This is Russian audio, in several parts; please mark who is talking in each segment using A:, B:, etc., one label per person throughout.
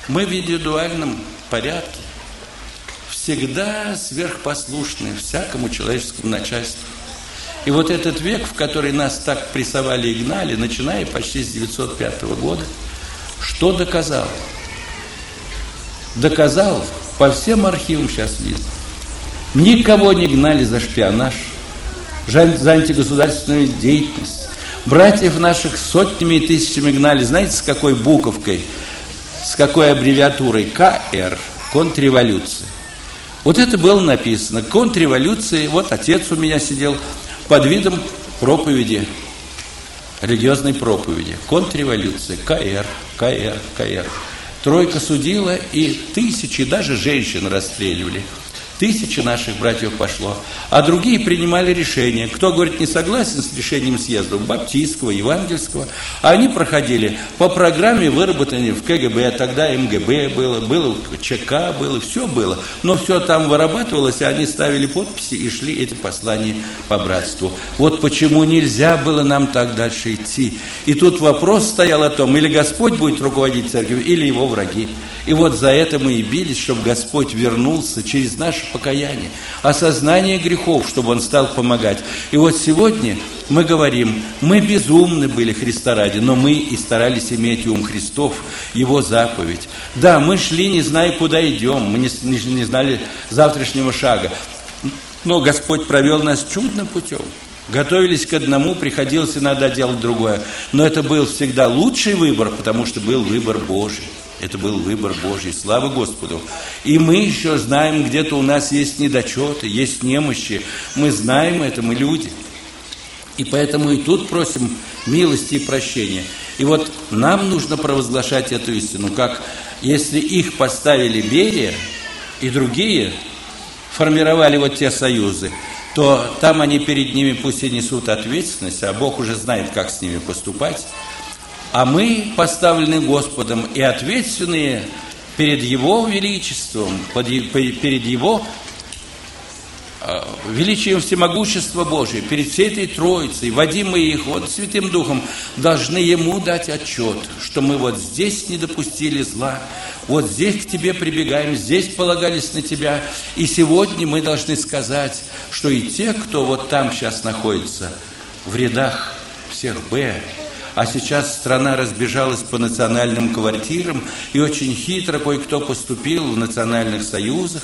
A: Мы в индивидуальном порядке всегда сверхпослушны всякому человеческому начальству. И вот этот век, в который нас так прессовали и гнали, начиная почти с 905 года, что доказал? Доказал, по всем архивам сейчас видно, никого не гнали за шпионаж, за антигосударственную деятельность. Братьев наших сотнями и тысячами гнали, знаете, с какой буковкой, с какой аббревиатурой? КР, контрреволюция. Вот это было написано, контрреволюция. Вот отец у меня сидел под видом проповеди, религиозной проповеди. Контрреволюция, КР, КР, КР. Тройка судила, и тысячи, даже женщин расстреливали. Тысячи наших братьев пошло, а другие принимали решения. Кто, говорит, не согласен с решением съезда баптистского, евангельского, они проходили по программе, выработанной в КГБ, тогда МГБ было ЧК было, все было. Но все там вырабатывалось, и они ставили подписи и шли эти послания по братству. Вот почему нельзя было нам так дальше идти. И тут вопрос стоял о том, или Господь будет руководить церковью, или его враги. И вот за это мы и бились, чтобы Господь вернулся через наше покаяние, осознание грехов, чтобы Он стал помогать. И вот сегодня мы говорим, мы безумны были Христа ради, но мы и старались иметь ум Христов, Его заповедь. Да, мы шли, не зная, куда идем, мы не знали завтрашнего шага, но Господь провел нас чудным путем. Готовились к одному, приходилось иногда делать другое. Но это был всегда лучший выбор, потому что был выбор Божий. Это был выбор Божий, слава Господу. И мы еще знаем, где-то у нас есть недочеты, есть немощи. Мы знаем это, мы люди. И поэтому и тут просим милости и прощения. И вот нам нужно провозглашать эту истину, как если их поставили Берия и другие, формировали вот те союзы, то там они перед ними пусть и несут ответственность, а Бог уже знает, как с ними поступать. А мы поставлены Господом и ответственные перед Его величеством, перед Его величием всемогущества Божия, перед всей этой Троицей, водимые их вот Святым Духом, должны Ему дать отчет, что мы вот здесь не допустили зла, вот здесь к Тебе прибегаем, здесь полагались на Тебя. И сегодня мы должны сказать, что и те, кто вот там сейчас находится, в рядах всех Б, а сейчас страна разбежалась по национальным квартирам, и очень хитро кое-кто поступил в национальных союзах,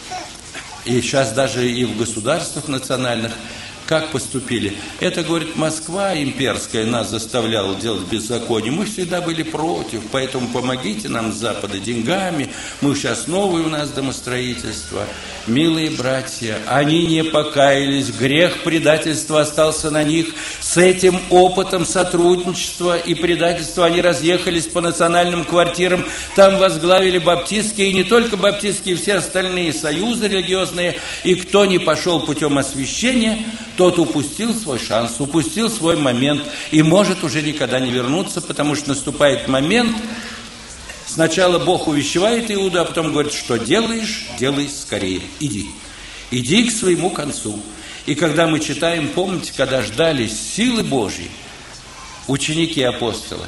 A: и сейчас даже и в государствах национальных. Как поступили? Это, говорит, Москва имперская нас заставляла делать беззаконие. Мы всегда были против, поэтому помогите нам с Запада деньгами. Мы сейчас новое у нас домостроительство. Милые братья, они не покаялись, грех предательства остался на них. С этим опытом сотрудничества и предательства они разъехались по национальным квартирам. Там возглавили баптистские, и не только баптистские, все остальные союзы религиозные. И кто не пошел путем освящения, тот упустил свой шанс, упустил свой момент и может уже никогда не вернуться, потому что наступает момент, сначала Бог увещевает Иуду, а потом говорит, что делаешь, делай скорее, иди. Иди к своему концу. И когда мы читаем, помните, когда ждали силы Божьей, ученики апостолы,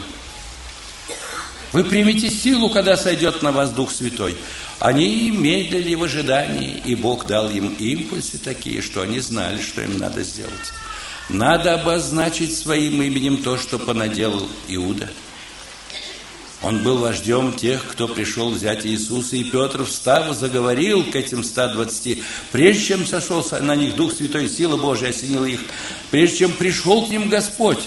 A: вы примете силу, когда сойдет на вас Дух Святой. Они медлили в ожидании, и Бог дал им импульсы такие, что они знали, что им надо сделать. Надо обозначить своим именем то, что понаделал Иуда. Он был вождем тех, кто пришел взять Иисуса, и Петр, встав, заговорил к этим 120. Прежде чем сошел на них Дух Святой, сила Божия осенила их, прежде чем пришел к ним Господь,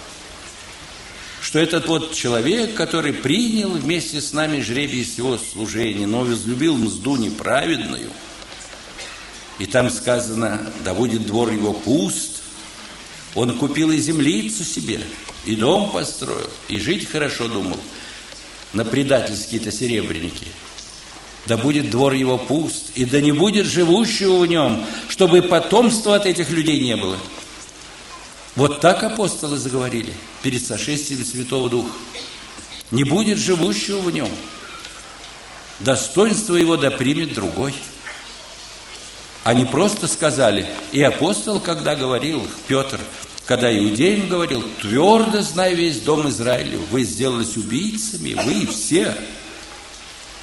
A: что этот вот человек, который принял вместе с нами жребий всего служения, но возлюбил мзду неправедную, и там сказано, да будет двор его пуст, он купил и землицу себе, и дом построил, и жить хорошо думал, на предательские-то серебряники. Да будет двор его пуст, и да не будет живущего в нем, чтобы потомства от этих людей не было. Вот так апостолы заговорили перед сошествием Святого Духа. Не будет живущего в нем. Достоинство его да примет другой. Они просто сказали, и апостол, когда говорил, Петр, когда иудеям говорил, твердо знай весь дом Израилев, вы сделались убийцами, вы все.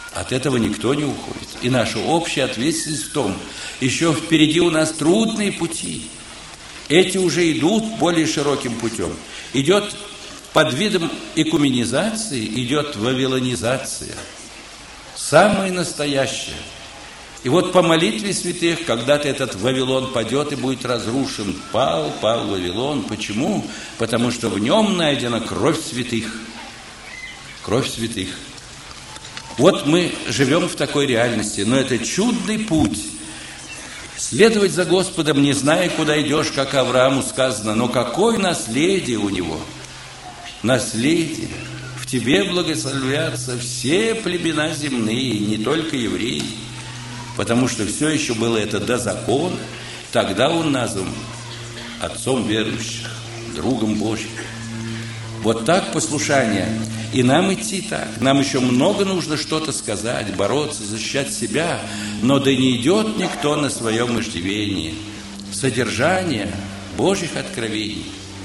A: От этого никто не уходит. И наша общая ответственность в том, еще впереди у нас трудные пути. Эти уже идут более широким путем. Идет под видом экуменизации, идет вавилонизация. Самое настоящее. И вот по молитве святых, когда-то этот Вавилон падет и будет разрушен. Пал Вавилон. Почему? Потому что в нем найдена кровь святых. Кровь святых. Вот мы живем в такой реальности, но это чудный путь. Следовать за Господом, не зная, куда идешь, как Аврааму сказано, но какое наследие у него? Наследие. В тебе благословятся все племена земные, не только евреи. Потому что все еще было это до закона. Тогда он назван отцом верующих, другом Божьим. Вот так послушание. И нам идти так. Нам еще много нужно что-то сказать, бороться, защищать себя. Но да не идет никто на своем иждивении. Содержание Божьих откровений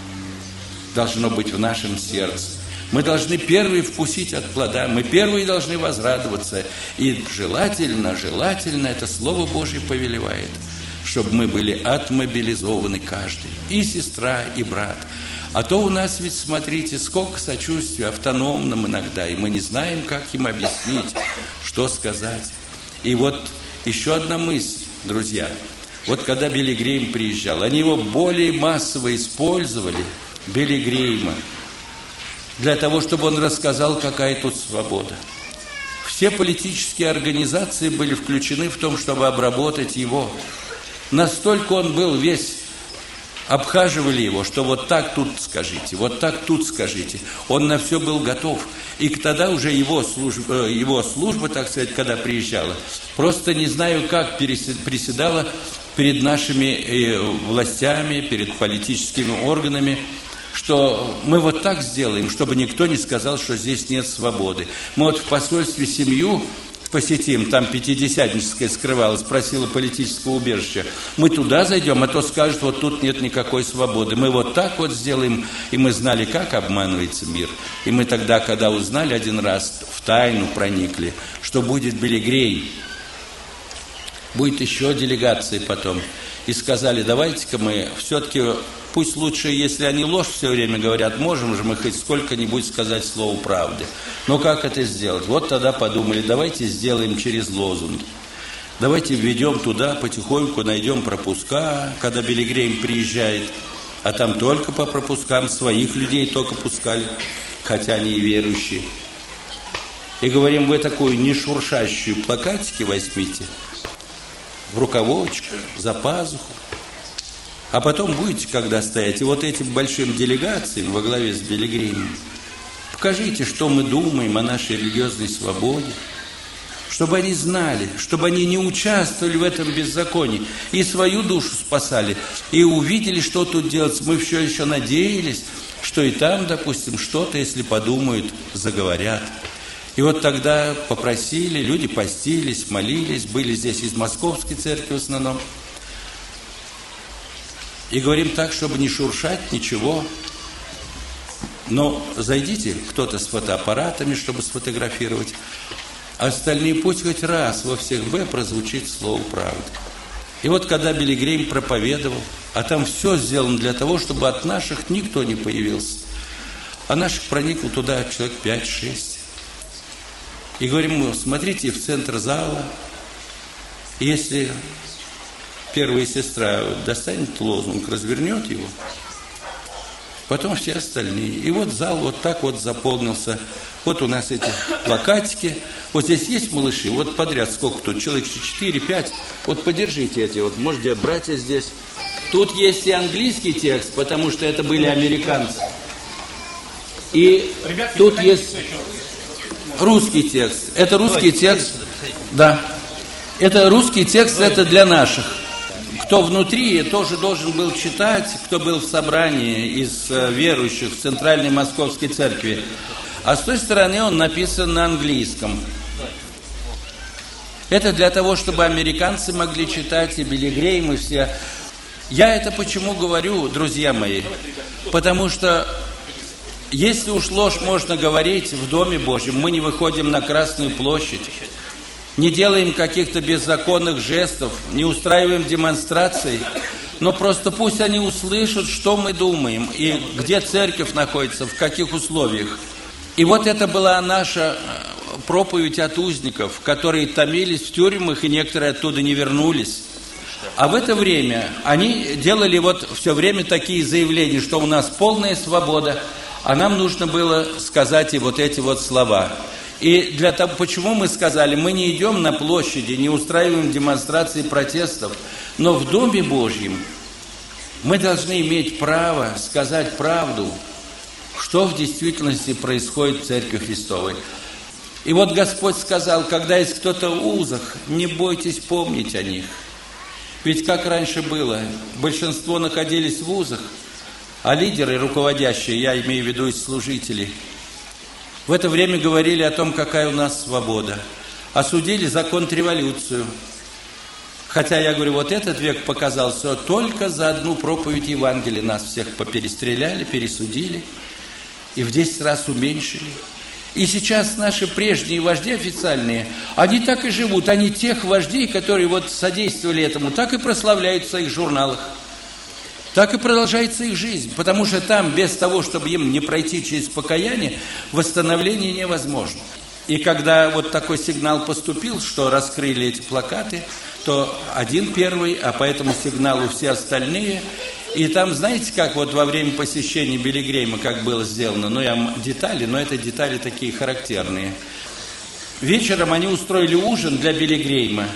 A: должно быть в нашем сердце. Мы должны первые вкусить от плода, мы первые должны возрадоваться. И желательно, это Слово Божье повелевает, чтобы мы были отмобилизованы каждый, и сестра, и брат. А то у нас ведь, смотрите, сколько сочувствия, автономным иногда, и мы не знаем, как им объяснить, что сказать. И вот еще одна мысль, друзья. Вот когда Билли Грэйм приезжал, они его более массово использовали, Билли Грэйма, для того, чтобы он рассказал, какая тут свобода. Все политические организации были включены в том, чтобы обработать его. Настолько он был весь, обхаживали его, что вот так тут скажите, вот так тут скажите. Он на все был готов. И тогда уже его служба, так сказать, когда приезжала, просто не знаю как, приседала перед нашими властями, перед политическими органами, что мы вот так сделаем, чтобы никто не сказал, что здесь нет свободы. Мы вот в посольстве семью посетим, там пятидесятническая скрывалась, просила политического убежища. Мы туда зайдем, а то скажут, вот тут нет никакой свободы. Мы вот так вот сделаем, и мы знали, как обманывается мир. И мы тогда, когда узнали один раз, в тайну проникли, что будет Билли Грэйм, будет еще делегация потом. И сказали, давайте-ка мы все-таки, пусть лучше, если они ложь все время говорят, можем же мы хоть сколько-нибудь сказать слово правды. Но как это сделать? Вот тогда подумали, давайте сделаем через лозунги. Давайте введем туда, потихоньку найдем пропуска, когда Билли Грэйм приезжает. А там только по пропускам своих людей только пускали, хотя они и верующие. И говорим, вы такую нешуршащую плакатики возьмите, в рукавочку, за пазуху. А потом будете, когда стоять, и вот этим большим делегациям во главе с Билли Грэймом, покажите, что мы думаем о нашей религиозной свободе, чтобы они знали, чтобы они не участвовали в этом беззаконии, и свою душу спасали, и увидели, что тут делать. Мы все еще надеялись, что и там, допустим, что-то, если подумают, заговорят. И вот тогда попросили, люди постились, молились, были здесь из Московской церкви в основном. И говорим так, чтобы не шуршать ничего. Но зайдите, кто-то с фотоаппаратами, чтобы сфотографировать. Остальные пусть хоть раз во всех Б прозвучит слово правды. И вот когда Билли Грэйм проповедовал, а там все сделано для того, чтобы от наших никто не появился. А наших проникло туда человек 5-6. И говорим, смотрите, в центр зала, если первая сестра достанет лозунг, развернет его, потом все остальные. И вот зал вот так вот заполнился. Вот у нас эти плакатики. Вот здесь есть малыши, вот подряд сколько тут, человек 4-5. Вот подержите эти, вот можете братья здесь. Тут есть и английский текст, потому что это были американцы. И тут есть русский текст. Это русский текст. Да. Это русский текст, это для наших. Кто внутри, тоже должен был читать, кто был в собрании из верующих в Центральной Московской Церкви. А с той стороны он написан на английском. Это для того, чтобы американцы могли читать, и Билли Грэйм, и все. Я это почему говорю, друзья мои? Потому что Если уж ложь можно говорить в Доме Божьем, мы не выходим на Красную площадь, не делаем каких-то беззаконных жестов, не устраиваем демонстраций, но просто пусть они услышат, что мы думаем, и где церковь находится, в каких условиях. И вот это была наша проповедь от узников, которые томились в тюрьмах, и некоторые оттуда не вернулись. А в это время они делали вот все время такие заявления, что у нас полная свобода, а нам нужно было сказать и вот эти вот слова. И для того, почему мы сказали, мы не идем на площади, не устраиваем демонстрации протестов, но в Доме Божьем мы должны иметь право сказать правду, что в действительности происходит в Церкви Христовой. И вот Господь сказал, когда есть кто-то в узах, не бойтесь помнить о них. Ведь как раньше было, большинство находились в узах, а лидеры, руководящие, я имею в виду и служители, в это время говорили о том, какая у нас свобода. Осудили законтреволюцию. Хотя я говорю, вот этот век показал, что только за одну проповедь Евангелия нас всех поперестреляли, пересудили и в 10 раз уменьшили. И сейчас наши прежние вожди официальные, они так и живут. Они тех вождей, которые вот содействовали этому, так и прославляют в своих журналах. Так и продолжается их жизнь. Потому что там, без того, чтобы им не пройти через покаяние, восстановление невозможно. И когда вот такой сигнал поступил, что раскрыли эти плакаты, то один первый, а по этому сигналу все остальные. И там, знаете, как вот во время посещения Билли Грэйма, как было сделано, ну, я детали, но это детали такие характерные. Вечером они устроили ужин для Билли Грэйма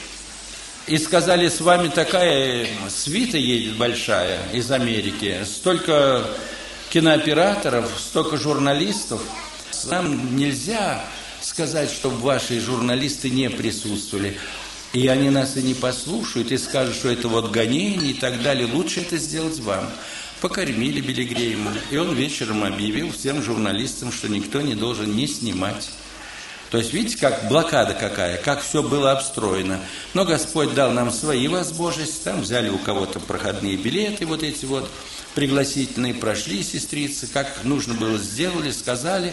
A: и сказали, с вами такая свита едет большая из Америки, столько кинооператоров, столько журналистов. Нам нельзя сказать, чтобы ваши журналисты не присутствовали. И они нас и не послушают, и скажут, что это вот гонение и так далее. Лучше это сделать вам. Покормили Билли Грэйма. И он вечером объявил всем журналистам, что никто не должен не снимать. То есть, видите, как блокада какая, как все было обстроено. Но Господь дал нам свои возможности. Там взяли у кого-то проходные билеты, вот эти вот пригласительные, прошли сестрицы, как нужно было сделали, сказали.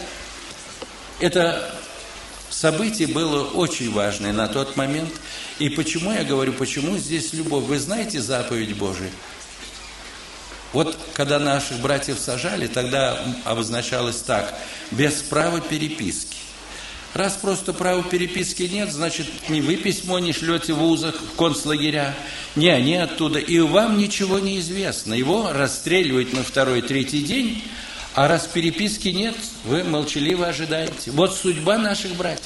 A: Это событие было очень важное на тот момент. И почему я говорю, почему здесь любовь? Вы знаете заповедь Божию? Вот когда наших братьев сажали, тогда обозначалось так: без права переписки. Раз просто права переписки нет, значит, ни вы письмо не шлете в вузах, в концлагеря, ни они оттуда, и вам ничего не известно. Его расстреливают на 2-3 день, а раз переписки нет, вы молчаливо ожидаете. Вот судьба наших братьев.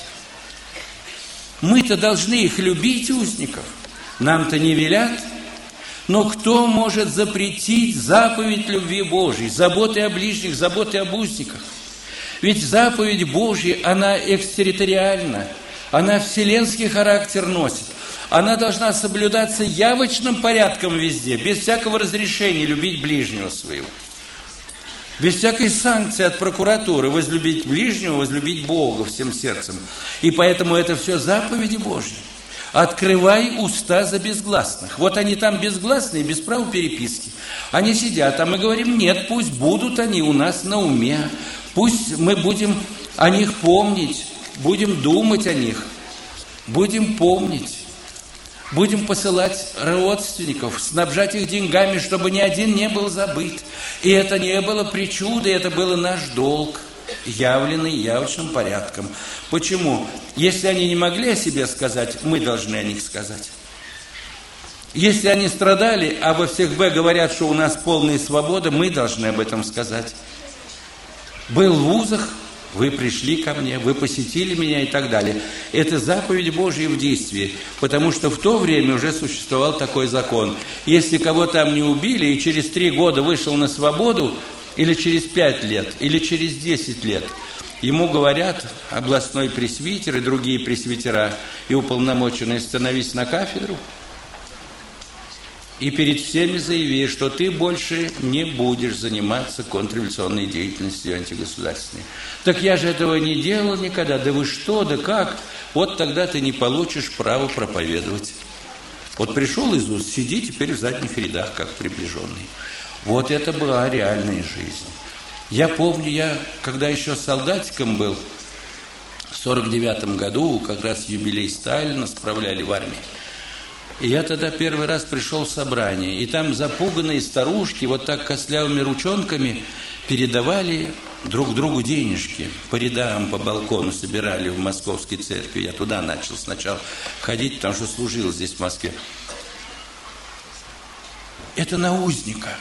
A: Мы-то должны их любить, узников. Нам-то не велят. Но кто может запретить заповедь любви Божьей, заботы о ближних, заботы об узниках? Ведь заповедь Божья, она экстерриториальна, она вселенский характер носит. Она должна соблюдаться явочным порядком везде, без всякого разрешения любить ближнего своего. Без всякой санкции от прокуратуры возлюбить ближнего, возлюбить Бога всем сердцем. И поэтому это все заповеди Божьи. Открывай уста за безгласных. Вот они там безгласные, без права переписки. Они сидят, а мы говорим, нет, пусть будут они у нас на уме. Пусть мы будем о них помнить, будем думать о них, будем помнить. Будем посылать родственников, снабжать их деньгами, чтобы ни один не был забыт. И это не было причудой, это был наш долг, явленный явочным порядком. Почему? Если они не могли о себе сказать, мы должны о них сказать. Если они страдали, а во всех Б говорят, что у нас полная свобода, мы должны об этом сказать. Был в вузах, вы пришли ко мне, вы посетили меня и так далее. Это заповедь Божья в действии, потому что в то время уже существовал такой закон. Если кого там не убили и через 3 года вышел на свободу, или через 5 лет, или через 10 лет, ему говорят, областной пресвитер и другие пресвитера и уполномоченные, становись на кафедру и перед всеми заяви, что ты больше не будешь заниматься контрреволюционной деятельностью антигосударственной. Так я же этого не делал никогда. Да вы что, да как? Вот тогда ты не получишь права проповедовать. Вот пришел Иисус, сиди теперь в задних рядах, как приближенный. Вот это была реальная жизнь. Я помню, когда еще солдатиком был, в 49-м году, как раз юбилей Сталина справляли в армии. И я тогда первый раз пришел в собрание, и там запуганные старушки вот так костлявыми ручонками передавали друг другу денежки. По рядам, по балкону собирали в Московской церкви. Я туда начал сначала ходить, потому что служил здесь, в Москве. Это на узника.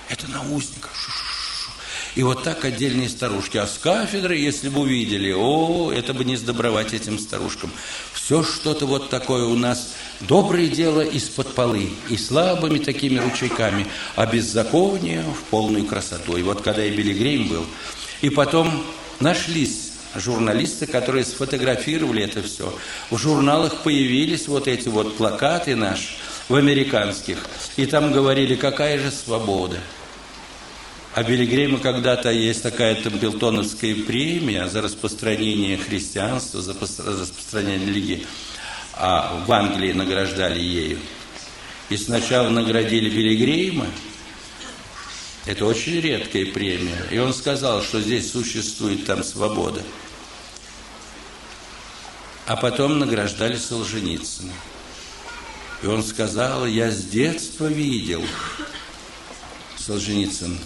A: И вот так отдельные старушки. А с кафедры, если бы увидели, это бы не сдобровать этим старушкам. Все что-то вот такое у нас, доброе дело из-под полы, и слабыми такими ручейками, а беззаконие в полную красоту. И вот когда и Билли Грэйм был, и потом нашлись журналисты, которые сфотографировали это все. В журналах появились вот эти вот плакаты наши, в американских, и там говорили, какая же свобода. А Билли Грэйма когда-то есть такая Темплтоновская премия за распространение христианства, за распространение религии. А в Англии награждали ею. И сначала наградили Билли Грэйма. Это очень редкая премия. И он сказал, что здесь существует там свобода. А потом награждали Солженицына. И он сказал, я с детства видел, Солженицын,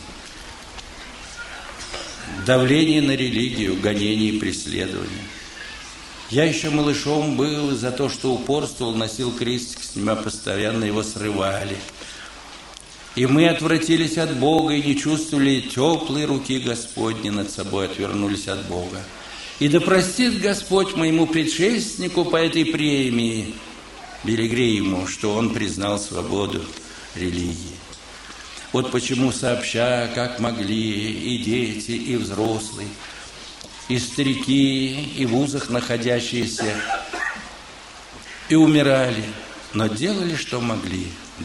A: давление на религию, гонение и преследование. Я еще малышом был, и за то, что упорствовал, носил крестик, с него постоянно его срывали. И мы отвратились от Бога и не чувствовали теплой руки Господней над собой, отвернулись от Бога. И да простит Господь моему предшественнику по этой премии, Билли Грэйму, что он признал свободу религии. Вот почему сообща, как могли, и дети, и взрослые, и старики, и в вузах находящиеся, и умирали, но делали, что могли,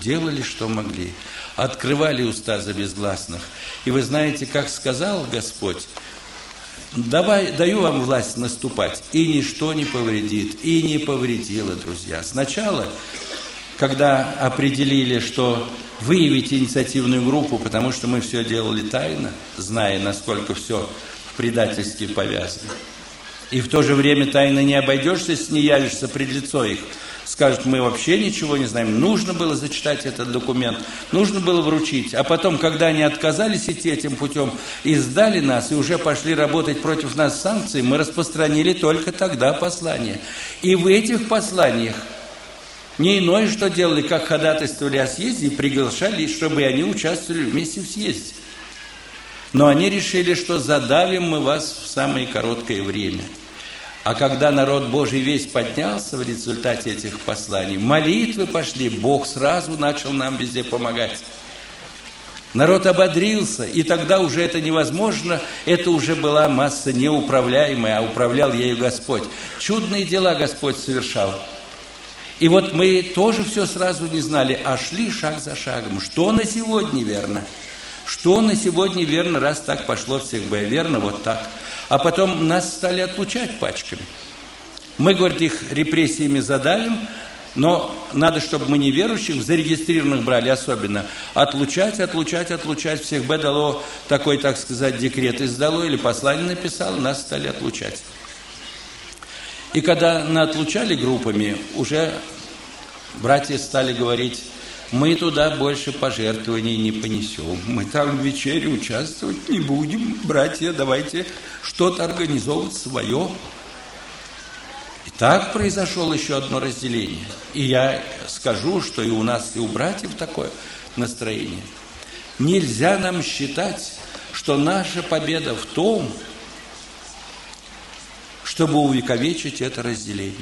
A: открывали уста за безгласных. И вы знаете, как сказал Господь, даю вам власть наступать, и ничто не повредит, и не повредило, друзья. Сначала, когда определили, что выявить инициативную группу, потому что мы все делали тайно, зная, насколько все предательски повязано. И в то же время тайно не обойдешься, если не явишься пред лицо их. Скажут, мы вообще ничего не знаем. Нужно было зачитать этот документ, нужно было вручить. А потом, когда они отказались идти этим путем и сдали нас, и уже пошли работать против нас санкции, мы распространили только тогда послание. И в этих посланиях не иное, что делали, как ходатайствовали о съезде и приглашали, чтобы они участвовали вместе в съезде. Но они решили, что задавим мы вас в самое короткое время. А когда народ Божий весь поднялся в результате этих посланий, молитвы пошли, Бог сразу начал нам везде помогать. Народ ободрился, и тогда уже это невозможно, это уже была масса неуправляемая, а управлял ею Господь. Чудные дела Господь совершал. И вот мы тоже все сразу не знали, а шли шаг за шагом. Что на сегодня верно? Что на сегодня верно, раз так пошло всех бы верно, вот так. А потом нас стали отлучать пачками. Мы, говорит, их репрессиями задавим, но надо, чтобы мы неверующих, зарегистрированных брали особенно, отлучать. Всех бы дало такой, так сказать, декрет издало или послание написало, нас стали отлучать. И когда отлучали группами, уже братья стали говорить, мы туда больше пожертвований не понесем, мы там в вечере участвовать не будем, братья, давайте что-то организовывать свое. И так произошло еще одно разделение. И я скажу, что и у нас, и у братьев такое настроение. Нельзя нам считать, что наша победа в том, чтобы увековечить это разделение.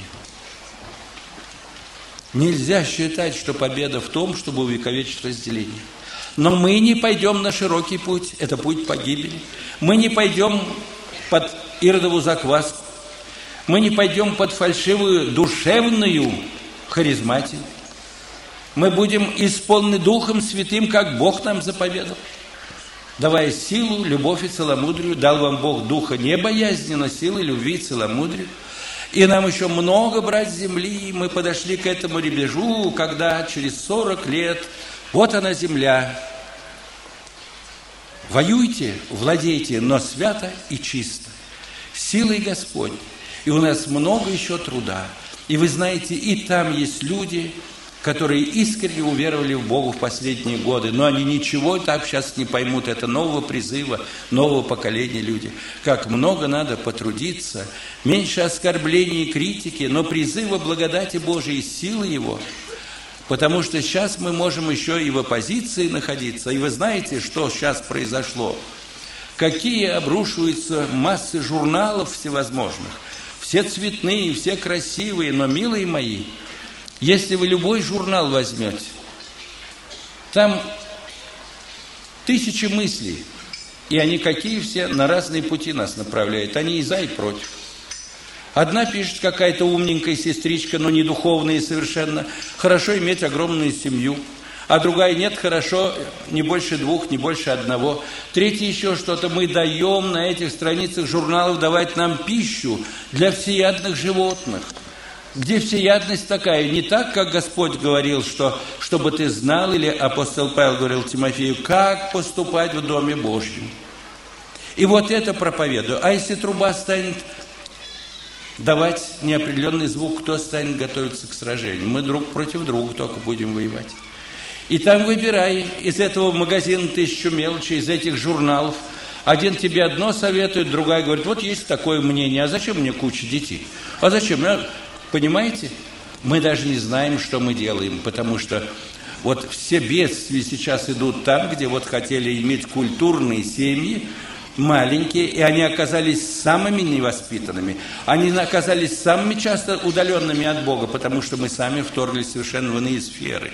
A: Нельзя считать, что победа в том, чтобы увековечить разделение. Но мы не пойдем на широкий путь, это путь погибели. Мы не пойдем под иродову закваску. Мы не пойдем под фальшивую душевную харизматию. Мы будем исполнены Духом Святым, как Бог нам заповедал. Давая силу, любовь и целомудрию, дал вам Бог духа не боязни, но силы, любви и целомудрию. И нам еще много брать земли. Мы подошли к этому рубежу, когда через 40 лет, вот она земля, Воюйте, владейте, но свято и чисто, силой Господь. И у нас много еще труда. И вы знаете, и там есть люди, которые искренне уверовали в Бога в последние годы, но они ничего так сейчас не поймут. Это нового призыва, нового поколения люди. Как много надо потрудиться, меньше оскорблений и критики, но призыва благодати Божией, силы Его. Потому что сейчас мы можем еще и в оппозиции находиться. И вы знаете, что сейчас произошло? Какие обрушиваются массы журналов всевозможных. Все цветные, все красивые, но, милые мои, если вы любой журнал возьмете, там тысячи мыслей, и они какие все на разные пути нас направляют. Они и за, и против. Одна пишет какая-то умненькая сестричка, но не духовная совершенно. Хорошо иметь огромную семью. А другая нет, хорошо, не больше 2, не больше 1. Третья еще что-то. Мы даем на этих страницах журналов давать нам пищу для всеядных животных. Где всеядность такая? Не так, как Господь говорил, что чтобы ты знал, или апостол Павел говорил Тимофею, как поступать в Доме Божьем. И вот это проповедую. А если труба станет давать неопределенный звук, кто станет готовиться к сражению? Мы друг против друга только будем воевать. И там выбирай из этого магазина 1000 мелочей, из этих журналов. Один тебе одно советует, другая говорит, вот есть такое мнение, а зачем мне куча детей? А зачем? Понимаете? Мы даже не знаем, что мы делаем, потому что вот все бедствия сейчас идут там, где вот хотели иметь культурные семьи, маленькие, и они оказались самыми невоспитанными. Они оказались самыми часто удаленными от Бога, потому что мы сами вторглись совершенно в иные сферы.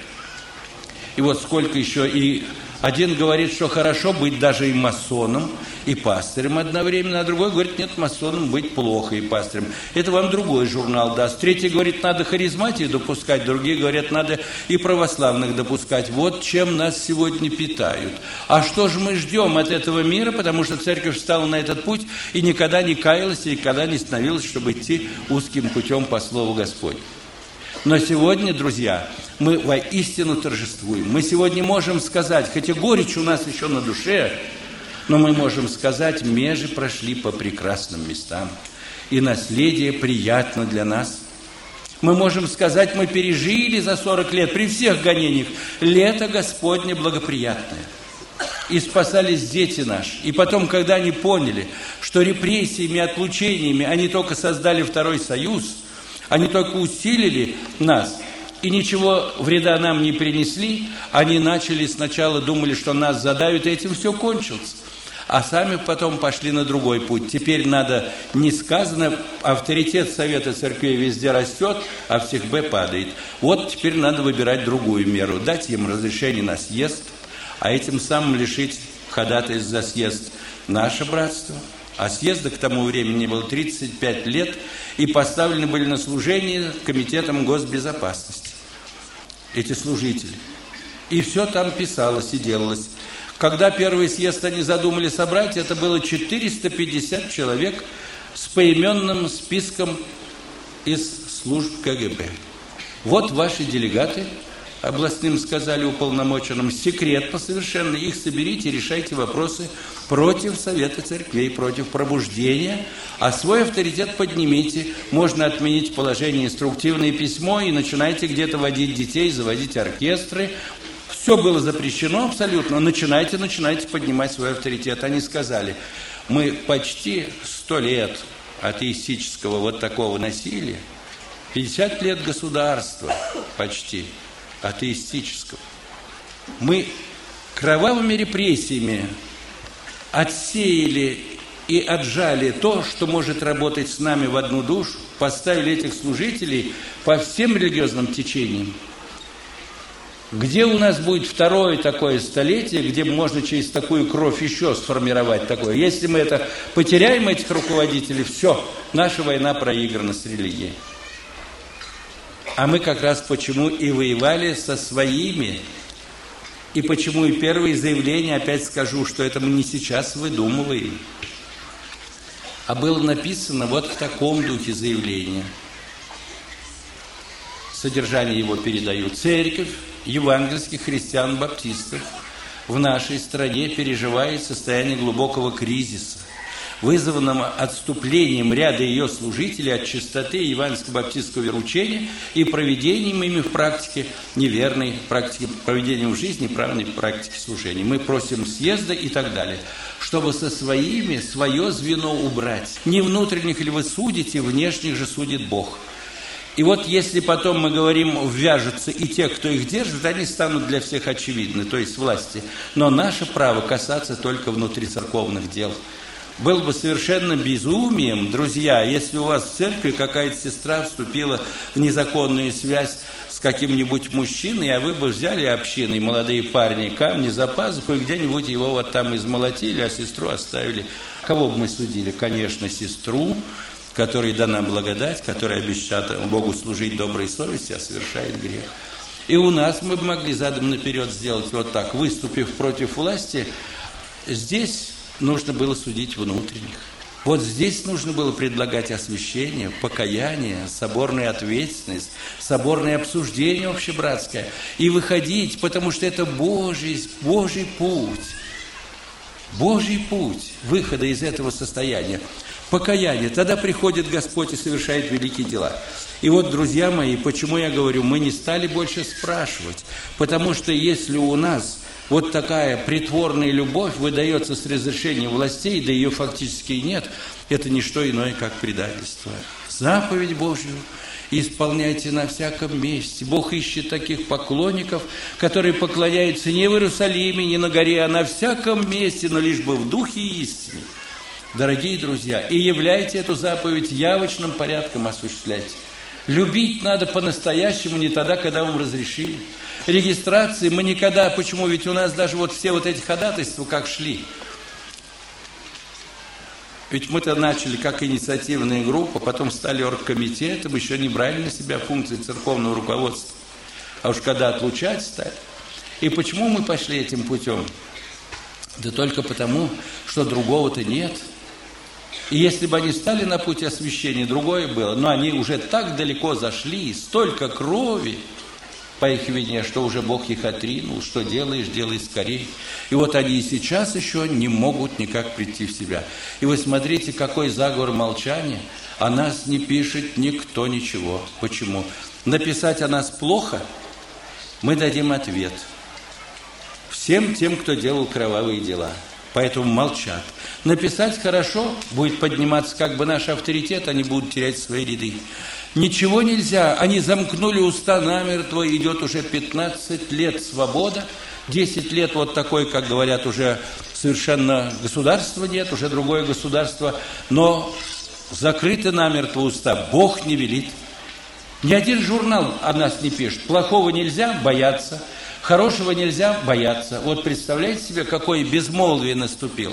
A: И вот сколько еще, и один говорит, что хорошо быть даже и масоном, и пастырем одновременно, а другой говорит, нет, масоном быть плохо и пастырем. Это вам другой журнал даст. Третий говорит, надо харизматию допускать, другие говорят, надо и православных допускать. Вот чем нас сегодня питают. А что же мы ждем от этого мира, потому что церковь встала на этот путь и никогда не каялась, и никогда не становилась, чтобы идти узким путем по Слову Господню. Но сегодня, друзья, мы воистину торжествуем. Мы сегодня можем сказать, хотя горечь у нас еще на душе, но мы можем сказать, межи прошли по прекрасным местам, и наследие приятно для нас. Мы можем сказать, мы пережили за 40 лет, при всех гонениях, лето Господне благоприятное. И спасались дети наши. И потом, когда они поняли, что репрессиями, отлучениями они только создали Второй Союз, они только усилили нас, и ничего вреда нам не принесли, они начали сначала, думали, что нас задавят, и этим все кончилось. А сами потом пошли на другой путь. Теперь надо, не сказано, авторитет Совета Церквей везде растет, а в СИХБ падает. Вот теперь надо выбирать другую меру. Дать им разрешение на съезд, а этим самым лишить ходатайств за съезд наше братство. А съезда к тому времени было 35 лет, и поставлены были на служение Комитетом госбезопасности эти служители. И все там писалось и делалось. Когда первый съезд они задумали собрать, это было 450 человек с поименным списком из служб КГБ. Вот ваши делегаты, областным сказали уполномоченным, секретно совершенно их соберите, решайте вопросы против Совета Церквей, против пробуждения, а свой авторитет поднимите. Можно отменить положение инструктивное письмо и начинайте где-то водить детей, заводить оркестры. Все было запрещено абсолютно. Начинайте поднимать свой авторитет. Они сказали, мы почти 100 лет атеистического вот такого насилия, 50 лет государства почти атеистического. Мы кровавыми репрессиями отсеяли и отжали то, что может работать с нами в одну душу, поставили этих служителей по всем религиозным течениям. Где у нас будет второе такое столетие, где можно через такую кровь еще сформировать такое? Если мы это потеряем, этих руководителей, все, наша война проиграна с религией. А мы как раз почему и воевали со своими, и почему и первые заявления, опять скажу, что это мы не сейчас выдумываем, а было написано вот в таком духе заявления. Содержание его передаю. Церковь евангельских христиан-баптистов в нашей стране переживает состояние глубокого кризиса, вызванного отступлением ряда ее служителей от чистоты евангельско-баптистского вероучения и проведением ими в практике неверной практики, проведением в жизни правильной практики служения. Мы просим съезда и так далее, чтобы со своими свое звено убрать. Не внутренних ли вы судите, внешних же судит Бог. И вот если потом мы говорим, ввяжутся и те, кто их держит, они станут для всех очевидны, то есть власти. Но наше право касаться только внутрицерковных дел. Было бы совершенно безумием, друзья, если у вас в церкви какая-то сестра вступила в незаконную связь с каким-нибудь мужчиной, а вы бы взяли общиной, молодые парни, камни за пазуху, и где-нибудь его вот там измолотили, а сестру оставили. Кого бы мы судили? Конечно, сестру, которой дана благодать, которая обещала Богу служить доброй совести, а совершает грех. И у нас мы бы могли задом наперед сделать вот так, выступив против власти, здесь нужно было судить внутренних. Вот здесь нужно было предлагать освящение, покаяние, соборную ответственность, соборное обсуждение общебратское и выходить, потому что это Божий путь. Божий путь выхода из этого состояния. Покаяние. Тогда приходит Господь и совершает великие дела. И вот, друзья мои, почему я говорю, мы не стали больше спрашивать. Потому что если у нас вот такая притворная любовь выдается с разрешения властей, да ее фактически и нет, это не что иное, как предательство. Заповедь Божью исполняйте на всяком месте. Бог ищет таких поклонников, которые поклоняются не в Иерусалиме, не на горе, а на всяком месте, но лишь бы в духе истины. Дорогие друзья, и являйте эту заповедь явочным порядком осуществляйте. Любить надо по-настоящему, не тогда, когда вам разрешили. Регистрации мы никогда, почему? Ведь у нас даже вот все вот эти ходатайства как шли. Ведь мы-то начали как инициативная группа, потом стали оргкомитетом, еще не брали на себя функции церковного руководства. А уж когда отлучать стали. И почему мы пошли этим путем? Да только потому, что другого-то нет. И если бы они стали на путь освящения, другое было. Но они уже так далеко зашли, столько крови по их вине, что уже Бог их отринул. Что делаешь, делай скорее. И вот они и сейчас еще не могут никак прийти в себя. И вы смотрите, какой заговор молчания. О нас не пишет никто ничего. Почему? Написать о нас плохо, мы дадим ответ всем тем, кто делал кровавые дела. Поэтому молчат. Написать хорошо, будет подниматься как бы наш авторитет, они будут терять свои ряды. Ничего нельзя, они замкнули уста намертво, идет уже 15 лет свобода, 10 лет вот такой, как говорят, уже совершенно государства нет, уже другое государство, но закрыты намертво уста, Бог не велит. Ни один журнал о нас не пишет, плохого нельзя, бояться. Хорошего нельзя бояться. Вот представляете себе, какое безмолвие наступило.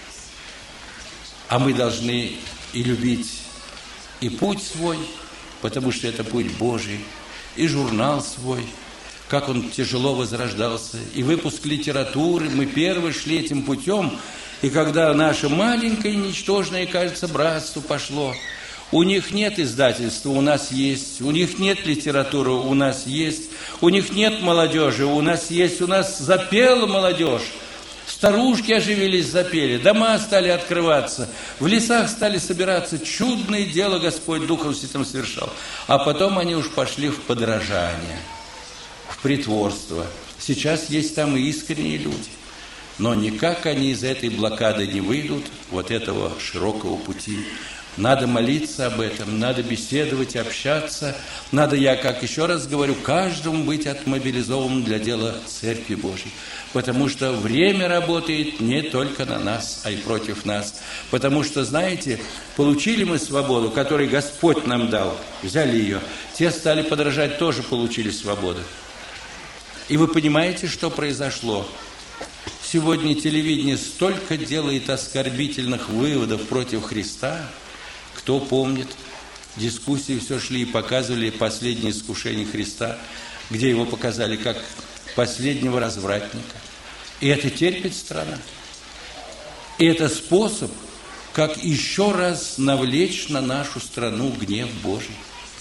A: А мы должны и любить и путь свой, потому что это путь Божий, и журнал свой, как он тяжело возрождался, и выпуск литературы. Мы первые шли этим путем, и когда наше маленькое, ничтожное, кажется, братство пошло, у них нет издательства, у нас есть. У них нет литературы, у нас есть. У них нет молодежи, у нас есть. У нас запела молодежь. Старушки оживились, запели. Дома стали открываться. В лесах стали собираться. Чудное дело Господь Духом Святым совершал. А потом они уж пошли в подражание, в притворство. Сейчас есть там и искренние люди. Но никак они из этой блокады не выйдут, вот этого широкого пути. Надо молиться об этом, надо беседовать, общаться. Надо, я как еще раз говорю, каждому быть отмобилизованным для дела Церкви Божьей. Потому что время работает не только на нас, а и против нас. Потому что, знаете, получили мы свободу, которую Господь нам дал, взяли ее. Те стали подражать, тоже получили свободу. И вы понимаете, что произошло? Сегодня телевидение столько делает оскорбительных выводов против Христа. Кто помнит, дискуссии все шли и показывали последнее искушение Христа, где его показали как последнего развратника. И это терпит страна. И это способ, как еще раз навлечь на нашу страну гнев Божий.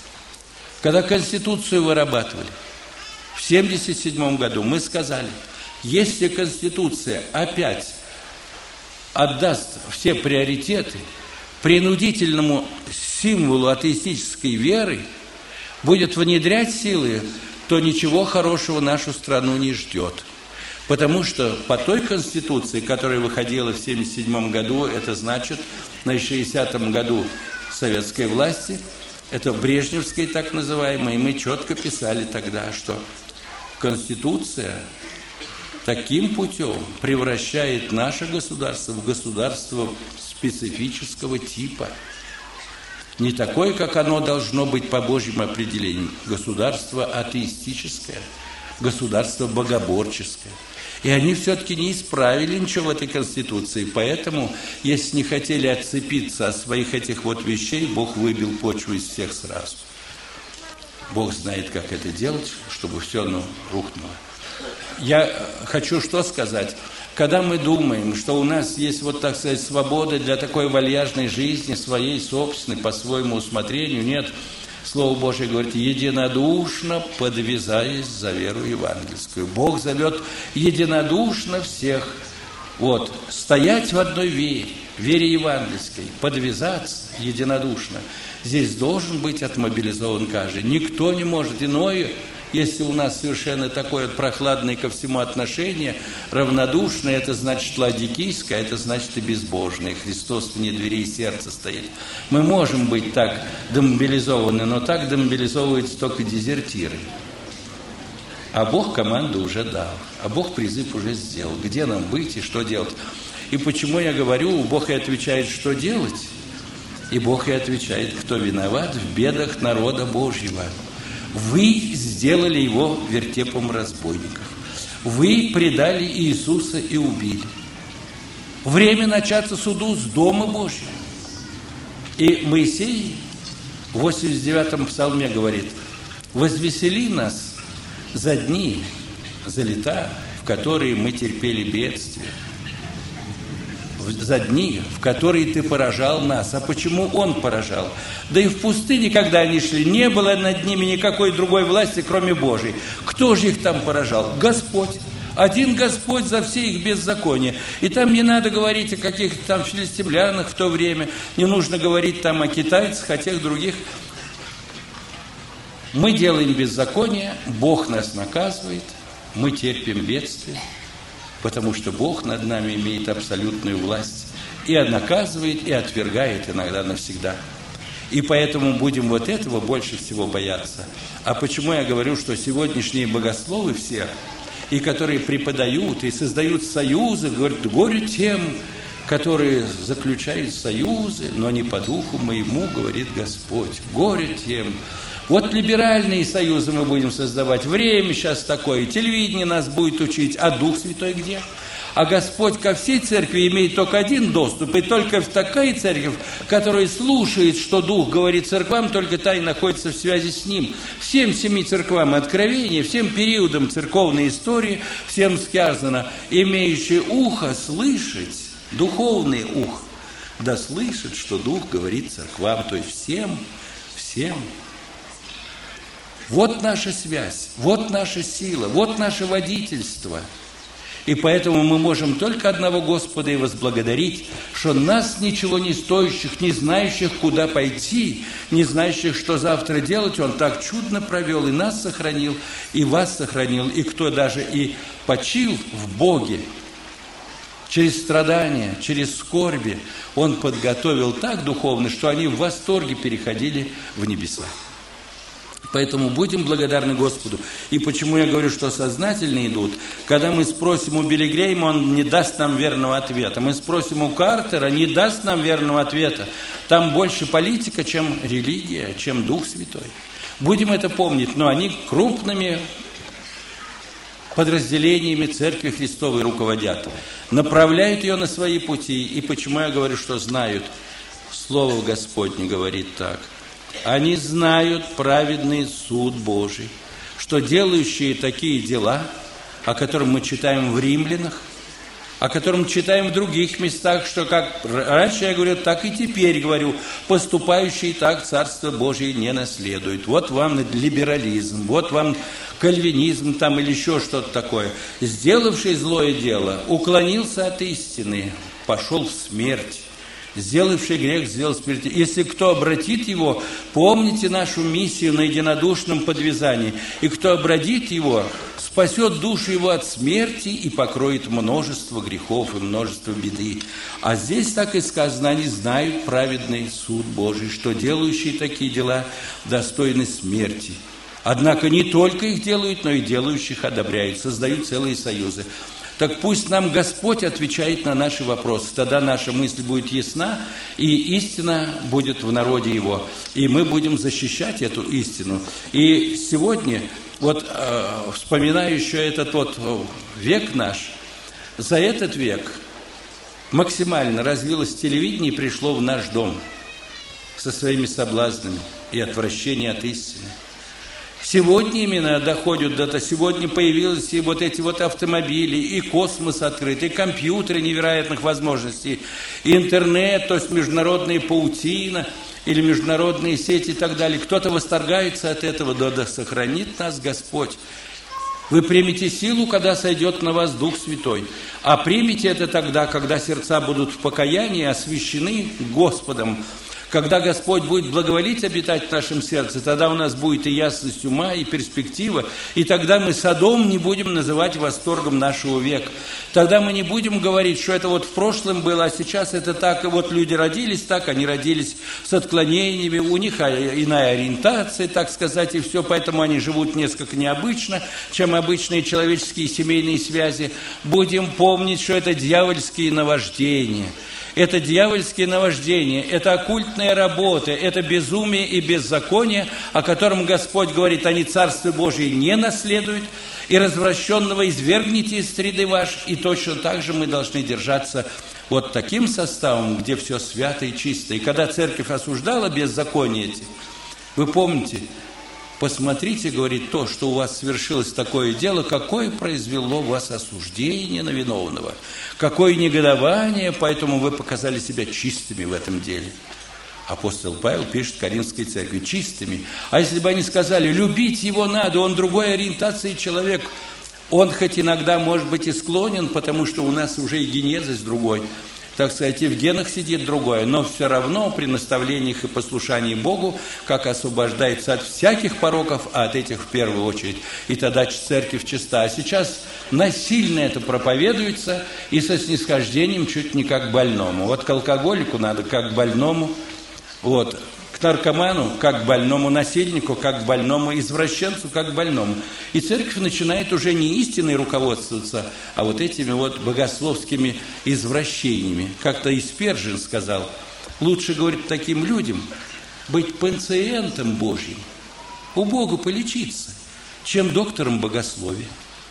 A: Когда Конституцию вырабатывали, в 1977 году мы сказали, Если Конституция опять отдаст все приоритеты принудительному символу атеистической веры, будет внедрять силы, то ничего хорошего нашу страну не ждет. Потому что по той Конституции, которая выходила в 1977 году, это значит, на 60-м году советской власти, это брежневской так называемой, мы четко писали тогда, что Конституция таким путем превращает наше государство в государство специфического типа. Не такое, как оно должно быть по Божьему определению. Государство атеистическое, государство богоборческое. И они все-таки не исправили ничего в этой Конституции. Поэтому, если не хотели отцепиться от своих этих вот вещей, Бог выбил почву из всех сразу. Бог знает, как это делать, чтобы все рухнуло. Я хочу что сказать. Когда мы думаем, что у нас есть, вот так сказать, свобода для такой вальяжной жизни, своей собственной, по своему усмотрению, нет. Слово Божие говорит, единодушно подвязаясь за веру евангельскую. Бог зовет единодушно всех. Вот, стоять в одной вере евангельской, подвязаться единодушно. Здесь должен быть отмобилизован каждый. Никто не может иное, если у нас совершенно такое прохладное ко всему отношение, равнодушное, это значит ладикийское, это значит и безбожное. Христос вне дверей сердца стоит. Мы можем быть так демобилизованы, но так демобилизовываются только дезертиры. А Бог команду уже дал, а Бог призыв уже сделал. Где нам быть и что делать? И почему я говорю, Бог и отвечает, что делать, и Бог и отвечает, кто виноват в бедах народа Божьего. Вы сделали его вертепом разбойников. Вы предали Иисуса и убили. Время начаться суду с Дома Божьего. И Моисей в 89-м псалме говорит, «Возвесели нас за дни, за лета, в которые мы терпели бедствия, за дни, в которые ты поражал нас». А почему он поражал? Да и в пустыне, когда они шли, не было над ними никакой другой власти, кроме Божьей. Кто же их там поражал? Господь. Один Господь за все их беззакония. И там не надо говорить о каких-то там филистимлянах в то время, не нужно говорить там о китайцах, о тех других. Мы делаем беззаконие, Бог нас наказывает, мы терпим бедствие, потому что Бог над нами имеет абсолютную власть и наказывает, и отвергает иногда навсегда. И поэтому будем вот этого больше всего бояться. А почему я говорю, что сегодняшние богословы все, и которые преподают, и создают союзы, говорят, горе тем, которые заключают союзы, но не по духу моему, говорит Господь. Горе тем. Вот либеральные союзы мы будем создавать. Время сейчас такое, телевидение нас будет учить, а Дух Святой где? А Господь ко всей церкви имеет только один доступ, и только в такая церковь, которая слушает, что Дух говорит церквам, только та и находится в связи с Ним. Всем 7 церквам Откровения, всем периодам церковной истории, всем сказано, имеющий ухо слышать, духовный ух, да слышит, что Дух говорит церквам, то есть всем. Вот наша связь, вот наша сила, вот наше водительство. И поэтому мы можем только одного Господа и возблагодарить, что нас, ничего не стоящих, не знающих, куда пойти, не знающих, что завтра делать, Он так чудно провел, и нас сохранил, и вас сохранил, и кто даже и почил в Боге, через страдания, через скорби, Он подготовил так духовно, что они в восторге переходили в небеса. Поэтому будем благодарны Господу. И почему я говорю, что сознательно идут? Когда мы спросим у Билли Грейма, он не даст нам верного ответа. Мы спросим у Картера, не даст нам верного ответа. Там больше политика, чем религия, чем Дух Святой. Будем это помнить, но они крупными подразделениями Церкви Христовой руководят. Направляют ее на свои пути. И почему я говорю, что знают? Слово Господне говорит так. Они знают праведный суд Божий, что делающие такие дела, о которых мы читаем в Римлянах, о котором читаем в других местах, что как раньше я говорю, так и теперь говорю, поступающие так Царство Божие не наследуют. Вот вам либерализм, вот вам кальвинизм там или еще что-то такое. Сделавший злое дело уклонился от истины, пошел в смерть. Сделавший грех сделал смерть. Если кто обратит его, помните нашу миссию на единодушном подвязании. И кто обратит его, спасет душу его от смерти и покроет множество грехов и множество беды. А здесь так и сказано, они знают праведный суд Божий, что делающие такие дела достойны смерти. Однако не только их делают, но и делающих одобряют, создают целые союзы. Так пусть нам Господь отвечает на наши вопросы. Тогда наша мысль будет ясна, и истина будет в народе Его. И мы будем защищать эту истину. И сегодня, вот вспоминаю еще этот вот век наш, за этот век максимально развилось телевидение и пришло в наш дом со своими соблазнами и отвращением от истины. Сегодня именно доходят до того, сегодня появились и вот эти вот автомобили, и космос открыт, и компьютеры невероятных возможностей, и интернет, то есть международная паутина, или международные сети и так далее. Кто-то восторгается от этого, да сохранит нас Господь. Вы примете силу, когда сойдет на вас Дух Святой. А примите это тогда, когда сердца будут в покаянии, освящены Господом. Когда Господь будет благоволить обитать в нашем сердце, тогда у нас будет и ясность ума, и перспектива, и тогда мы Содом не будем называть восторгом нашего века. Тогда мы не будем говорить, что это вот в прошлом было, а сейчас это так, и вот люди родились так, они родились с отклонениями, у них иная ориентация, так сказать, и все, поэтому они живут несколько необычно, чем обычные человеческие семейные связи. Будем помнить, что это дьявольские наваждения. Это дьявольские наваждения, это оккультная работа, это безумие и беззаконие, о котором Господь говорит, они Царство Божие не наследуют, и развращенного извергните из среды ваш, и точно так же мы должны держаться вот таким составом, где все свято и чисто. И когда церковь осуждала беззаконие эти, вы помните, посмотрите, говорит, то, что у вас свершилось такое дело, какое произвело у вас осуждение на виновного, какое негодование, поэтому вы показали себя чистыми в этом деле. Апостол Павел пишет Коринфской церкви, чистыми. А если бы они сказали, любить его надо, он другой ориентации человек, он хоть иногда может быть и склонен, потому что у нас уже и генезис другой, так сказать, и в генах сидит другое, но все равно при наставлениях и послушании Богу, как освобождается от всяких пороков, а от этих в первую очередь. И тогда церковь чиста. А сейчас насильно это проповедуется и со снисхождением чуть не как больному. Вот к алкоголику надо как больному, вот, к наркоману как больному, насильнику как больному, извращенцу как больному. И церковь начинает уже не истиной руководствоваться, а вот этими вот богословскими извращениями. Как-то и Спержин сказал, лучше, говорит, таким людям быть пациентом Божьим, у Бога полечиться, чем доктором богословия.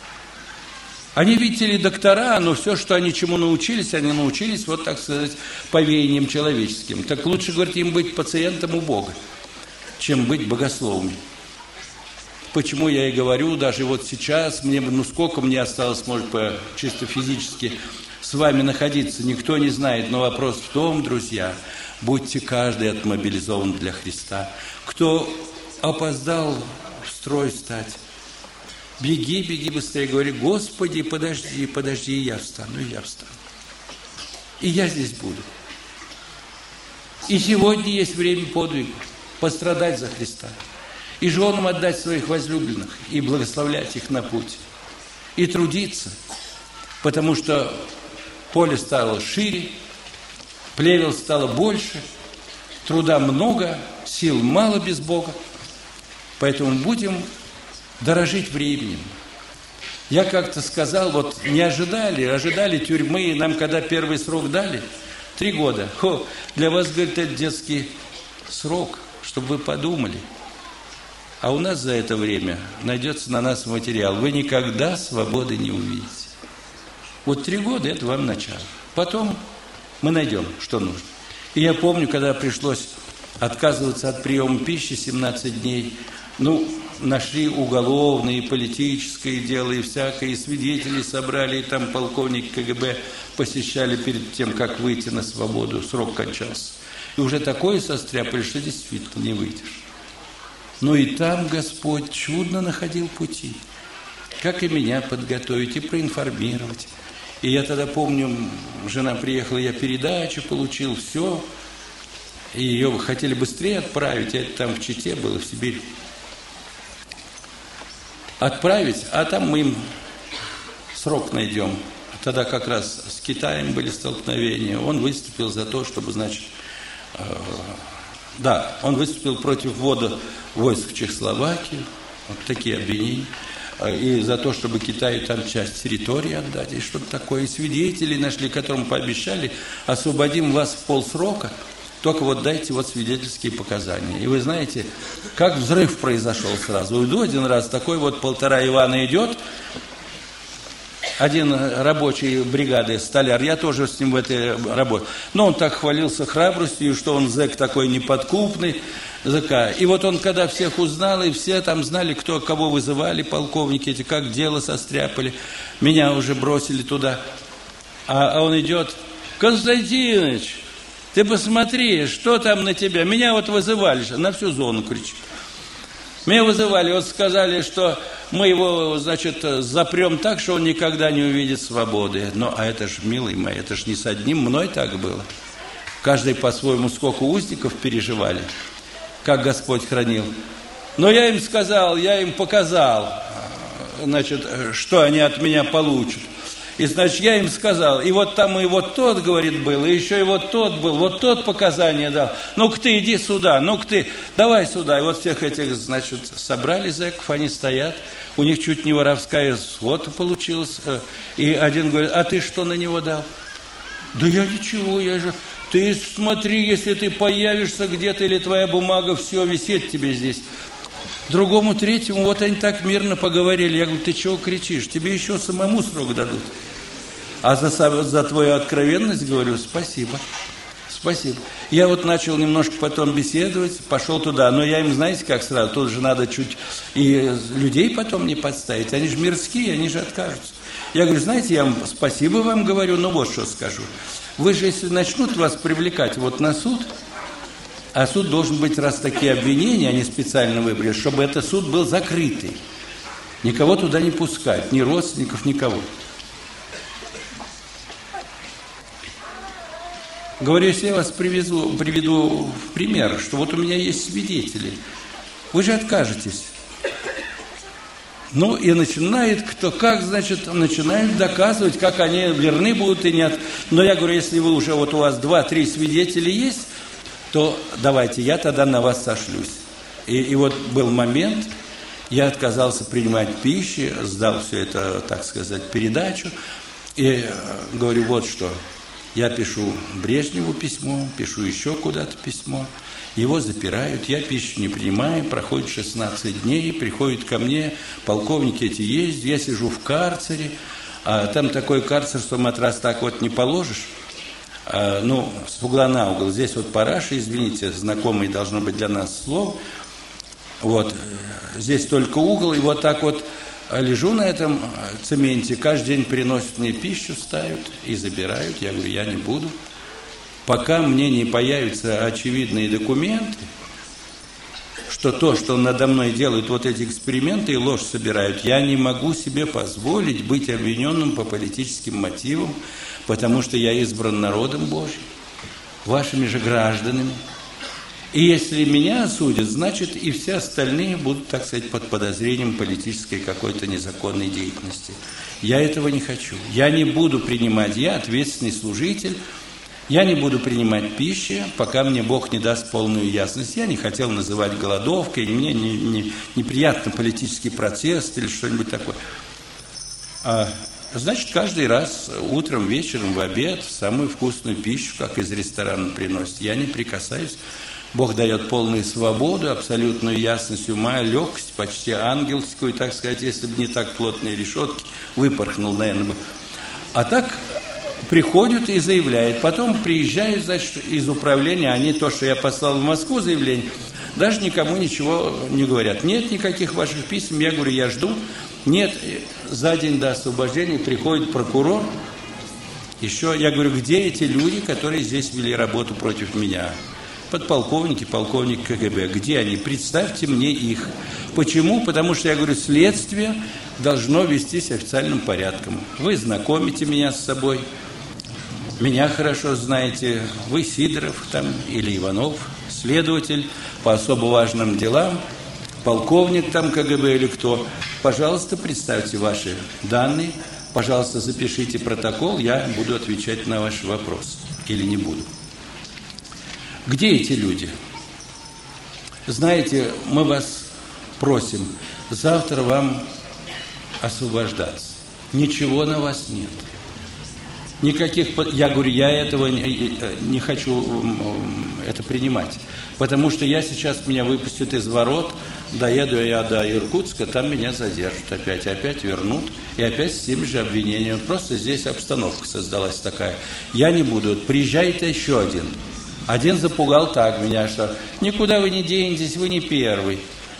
A: Они, видите ли, доктора, но все, что они чему научились, они научились, вот так сказать, повеянием человеческим. Так лучше, говорит, им быть пациентом у Бога, чем быть богословами. Почему я и говорю, даже вот сейчас, мне, сколько мне осталось, может, чисто физически с вами находиться, никто не знает, но вопрос в том, друзья, будьте каждый отмобилизован для Христа. Кто опоздал в строй стать, беги, беги быстрее, говори, Господи, подожди, подожди, и я встану, и я встану. И я здесь буду. И сегодня есть время подвига, пострадать за Христа. И женам отдать своих возлюбленных, и благословлять их на путь. И трудиться, потому что поле стало шире, плевел стало больше, труда много, сил мало без Бога. Поэтому будем дорожить временем. Я как-то сказал, вот не ожидали тюрьмы, нам когда первый срок дали, 3 года. Для вас, говорит, это детский срок, чтобы вы подумали. А у нас за это время найдется на нас материал. Вы никогда свободы не увидите. Вот 3 года – это вам начало. Потом мы найдем, что нужно. И я помню, когда пришлось отказываться от приема пищи 17 дней, Ну, нашли уголовное и политическое дело, и всякое, и свидетелей собрали, и там полковник КГБ посещали перед тем, как выйти на свободу, срок кончался. И уже такое состряпали, что действительно не выйдешь. Но и там Господь чудно находил пути, как и меня подготовить и проинформировать. И я тогда помню, жена приехала, я передачу получил, все, и ее хотели быстрее отправить, это там в Чите было, в Сибирь. Отправить, а там мы им срок найдем. Тогда как раз с Китаем были столкновения. Он выступил за то, чтобы, значит, он выступил против ввода войск в Чехословакию, вот такие обвинения, и за то, чтобы Китаю там часть территории отдать, и что-то такое. И свидетелей нашли, которым пообещали: освободим вас в полсрока, только вот дайте вот свидетельские показания. И вы знаете, как взрыв произошел сразу. Уйду один раз, такой вот 1,5 Ивана идет, один рабочий бригады, столяр, я тоже с ним в этой работе. Но он так хвалился храбростью, что он зэк такой неподкупный, ЗК. И вот он, когда всех узнал, и все там знали, кто кого вызывали, полковники эти, как дело состряпали, меня уже бросили туда. А он идет: Константинович, ты посмотри, что там на тебя. Меня вот вызывали, на всю зону кричит. Меня вызывали, вот сказали, что мы его, значит, запрем так, что он никогда не увидит свободы. Ну, а это ж, милый мой, это ж не с одним мной так было. Каждый по-своему, сколько узников переживали, как Господь хранил. Но я им сказал, я им показал, значит, что они от меня получат. И, значит, я им сказал, и вот там и вот тот, говорит, был, и еще и вот тот был, вот тот показания дал. Ну-ка ты иди сюда, ну-ка ты, давай сюда. И вот всех этих, значит, собрали зэков, они стоят, у них чуть не воровская сходка получилась. И один говорит: а ты что на него дал? Да я ничего, я же... Ты смотри, если ты появишься где-то, или твоя бумага, все, висит тебе здесь. Другому, третьему, вот они так мирно поговорили. Я говорю: ты чего кричишь? Тебе еще самому срок дадут. А за твою откровенность говорю: спасибо. Спасибо. Я вот начал немножко потом беседовать, пошел туда. Но я им, знаете, как сразу, тут же надо чуть и людей потом не подставить. Они же мирские, они же откажутся. Я говорю: знаете, я вам спасибо вам говорю, но вот что скажу. Вы же, если начнут вас привлекать вот на суд, а суд должен быть, раз такие обвинения, они специально выбрали, чтобы этот суд был закрытый. Никого туда не пускать, ни родственников, никого. Говорю, если я вас приведу в пример, что вот у меня есть свидетели, вы же откажетесь. Ну, и начинает кто как, значит, начинают доказывать, как они верны будут и нет. Но я говорю, если вы уже, вот у вас 2-3 свидетеля есть, то давайте, я тогда на вас сошлюсь. И вот был момент, я отказался принимать пищу, сдал все это, так сказать, передачу, и говорю, вот что, я пишу Брежневу письмо, пишу еще куда-то письмо, его запирают, я пищу не принимаю, проходит 16 дней, приходят ко мне, полковники эти есть, я сижу в карцере, а там такой карцер, что матрас так вот не положишь, ну, с угла на угол. Здесь вот параша, извините, знакомый должно быть для нас слово. Вот, здесь только угол, и вот так вот лежу на этом цементе, каждый день приносят мне пищу, ставят и забирают. Я говорю, я не буду. Пока мне не появятся очевидные документы, что то, что надо мной делают вот эти эксперименты и ложь собирают, я не могу себе позволить быть обвиненным по политическим мотивам, потому что я избран народом Божьим, вашими же гражданами. И если меня осудят, значит и все остальные будут, так сказать, под подозрением политической какой-то незаконной деятельности. Я этого не хочу. Я не буду принимать, я ответственный служитель, я не буду принимать пищи, пока мне Бог не даст полную ясность. Я не хотел называть голодовкой, мне неприятно политический протест или что-нибудь такое. Значит, каждый раз утром, вечером, в обед самую вкусную пищу, как из ресторана приносят. Я не прикасаюсь. Бог дает полную свободу, абсолютную ясность ума, легкость, почти ангельскую, так сказать, если бы не так плотные решетки, выпорхнул, наверное, бы. А так приходят и заявляют. Потом приезжают, значит, из управления, они то, что я послал в Москву заявление, даже никому ничего не говорят. Нет никаких ваших писем. Я говорю, я жду. Нет, за день до освобождения приходит прокурор. Еще я говорю, где эти люди, которые здесь вели работу против меня? Подполковники, полковник КГБ. Где они? Представьте мне их. Почему? Потому что, я говорю, следствие должно вестись официальным порядком. Вы знакомите меня с собой, меня хорошо знаете. Вы Сидоров там или Иванов, следователь по особо важным делам, полковник там КГБ или кто. Пожалуйста, представьте ваши данные. Пожалуйста, запишите протокол, я буду отвечать на ваши вопросы. Или не буду. Где эти люди? Знаете, мы вас просим, завтра вам освобождаться. Ничего на вас нет. Никаких... Я говорю, я этого не хочу это принимать. Потому что я сейчас, меня выпустят из ворот, доеду я до Иркутска, там меня задержат опять вернут, и опять с теми же обвинениями. Просто здесь обстановка создалась такая. Я не буду. Приезжает еще один. Один запугал так меня, что никуда вы не денетесь, вы не первый.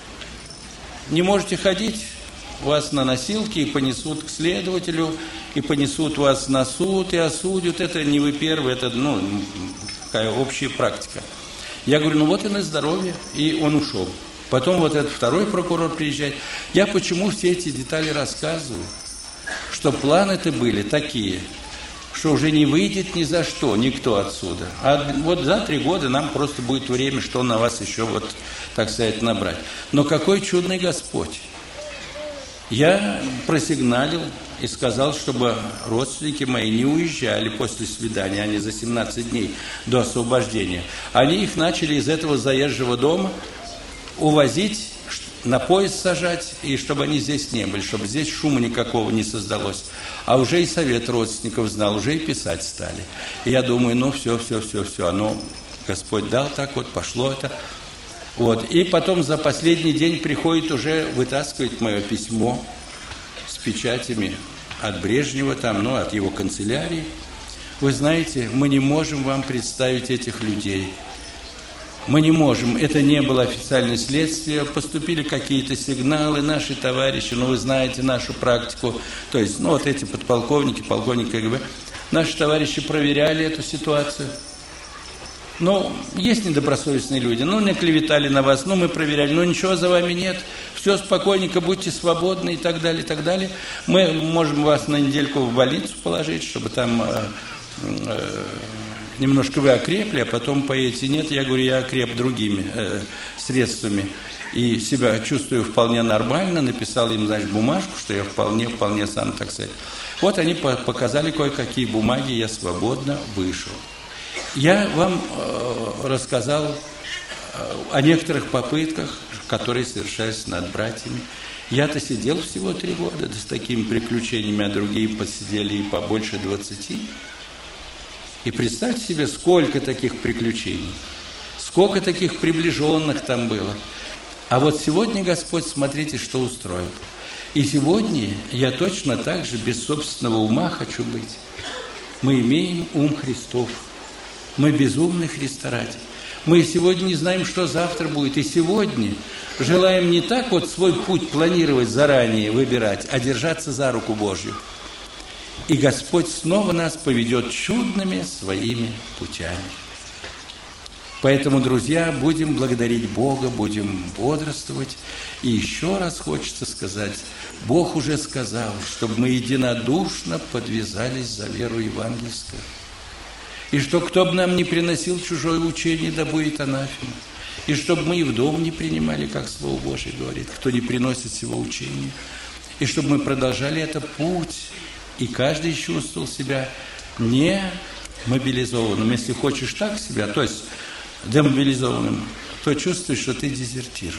A: Не можете ходить, вас на носилки и понесут к следователю, и понесут вас на суд, и осудят. Это не вы первый, это такая общая практика. Я говорю, вот и на здоровье, и он ушел. Потом вот этот второй прокурор приезжает. Я почему все эти детали рассказываю? Что планы-то были такие, что уже не выйдет ни за что никто отсюда. А вот за 3 года нам просто будет время, что на вас еще, так сказать, набрать. Но какой чудный Господь! Я просигналил и сказал, чтобы родственники мои не уезжали после свидания, они за 17 дней до освобождения. Они их начали из этого заезжего дома увозить, на поезд сажать, и чтобы они здесь не были, чтобы здесь шума никакого не создалось. А уже и совет родственников знал, уже и писать стали. И я думаю, все, Господь дал так пошло это. И потом за последний день приходит уже, вытаскивает мое письмо с печатями от Брежнева, от его канцелярии. Вы знаете, мы не можем вам представить этих людей. Мы не можем, это не было официальное следствие, поступили какие-то сигналы, наши товарищи, вы знаете нашу практику, то есть, эти подполковники, полковник КГБ, наши товарищи проверяли эту ситуацию. Есть недобросовестные люди, не клеветали на вас, мы проверяли, ничего за вами нет, все спокойненько, будьте свободны и так далее, и так далее. Мы можем вас на недельку в больницу положить, чтобы там немножко вы окрепли, а потом поедете. Нет, я говорю, я окреп другими средствами и себя чувствую вполне нормально, написал им, бумажку, что я вполне сам, так сказать. Они показали кое-какие бумаги, я свободно вышел. Я вам рассказал о некоторых попытках, которые совершались над братьями. Я-то сидел всего 3 года, с такими приключениями, а другие посидели и побольше 20. И представьте себе, сколько таких приключений, сколько таких приближенных там было. А сегодня Господь, смотрите, что устроил. И сегодня я точно так же без собственного ума хочу быть. Мы имеем ум Христов. Мы безумны Христа ради. Мы сегодня не знаем, что завтра будет. И сегодня желаем не так свой путь планировать заранее, выбирать, а держаться за руку Божью. И Господь снова нас поведет чудными своими путями. Поэтому, друзья, будем благодарить Бога, будем бодрствовать. И еще раз хочется сказать, Бог уже сказал, чтобы мы единодушно подвязались за веру евангельскую. И что кто бы нам не приносил чужое учение, да будет анафема. И чтобы мы и в дом не принимали, как Слово Божие говорит, кто не приносит сего учения. И чтобы мы продолжали этот путь, и каждый чувствовал себя не мобилизованным. Если хочешь так себя, то есть демобилизованным, то чувствуешь, что ты дезертир.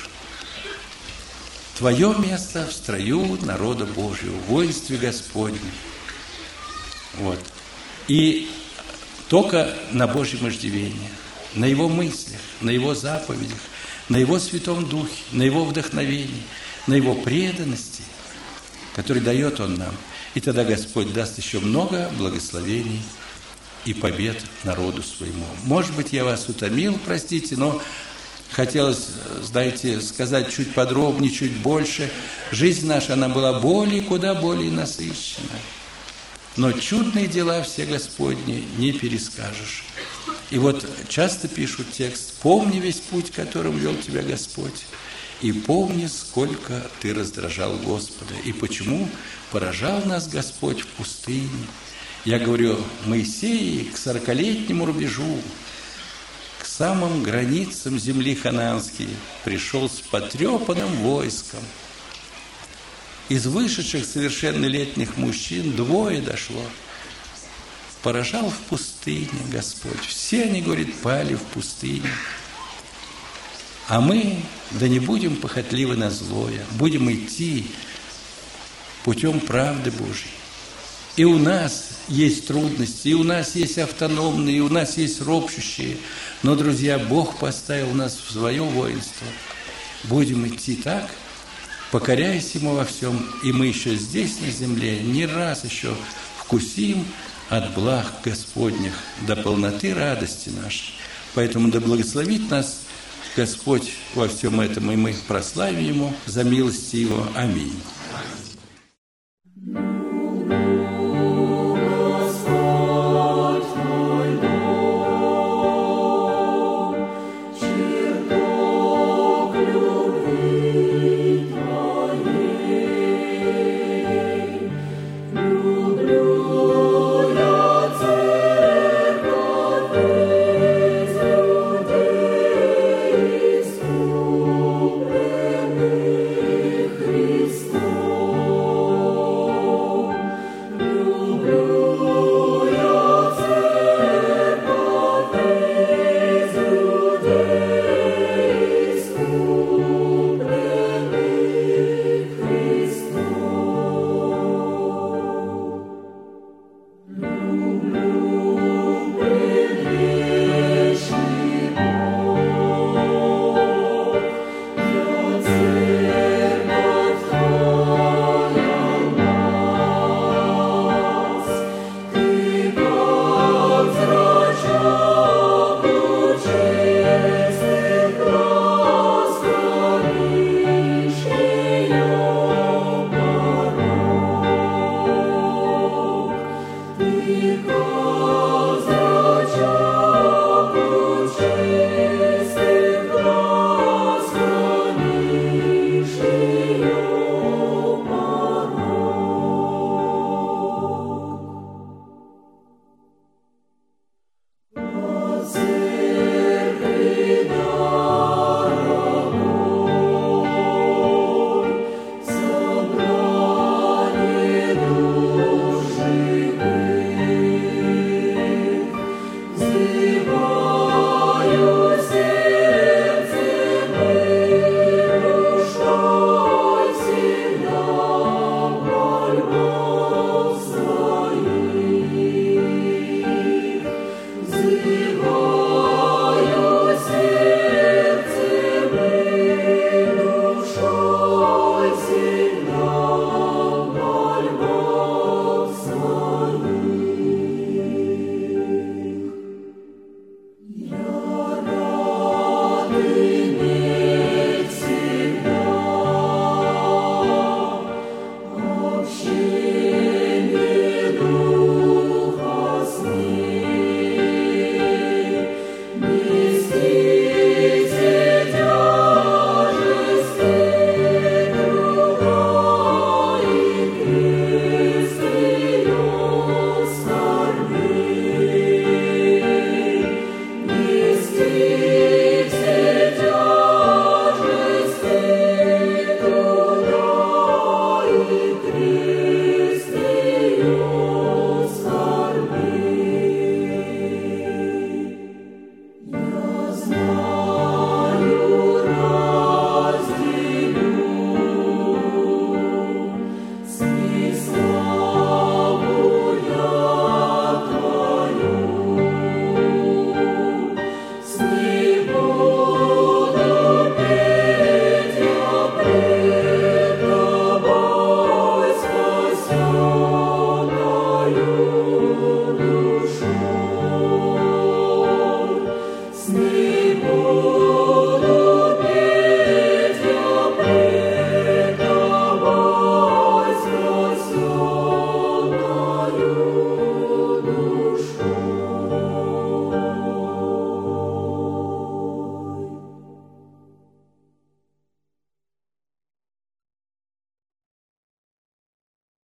A: Твое место в строю народа Божьего, в воинстве Господнем. И только на Божьем иждивении, на Его мыслях, на Его заповедях, на Его Святом Духе, на Его вдохновении, на Его преданности, который дает Он нам. И тогда Господь даст еще много благословений и побед народу своему. Может быть, я вас утомил, простите, но Хотелось, знаете, сказать чуть подробнее, чуть больше. Жизнь наша, она была куда более насыщена. Но чудные дела все Господни не перескажешь. И вот часто пишут текст: «Помни весь путь, которым вел тебя Господь, и помни, сколько ты раздражал Господа, и почему поражал нас Господь в пустыне». Я говорю, Моисей к 40-летнему рубежу, к самым границам земли ханаанской пришел с потрепанным войском. Из вышедших совершеннолетних мужчин 2 дошло. Поражал в пустыне Господь. Все они, говорит, пали в пустыне. А мы, да не будем похотливы на злое, будем идти путем правды Божьей. И у нас есть трудности, и у нас есть автономные, и у нас есть ропщущие. Но, друзья, Бог поставил нас в свое воинство. Будем идти так, покоряясь Ему во всем, и мы еще здесь, на земле, не раз еще вкусим от благ Господних до полноты радости нашей. Поэтому да благословит нас Господь во всем этом, и мы прославим Ему за милости Его. Аминь.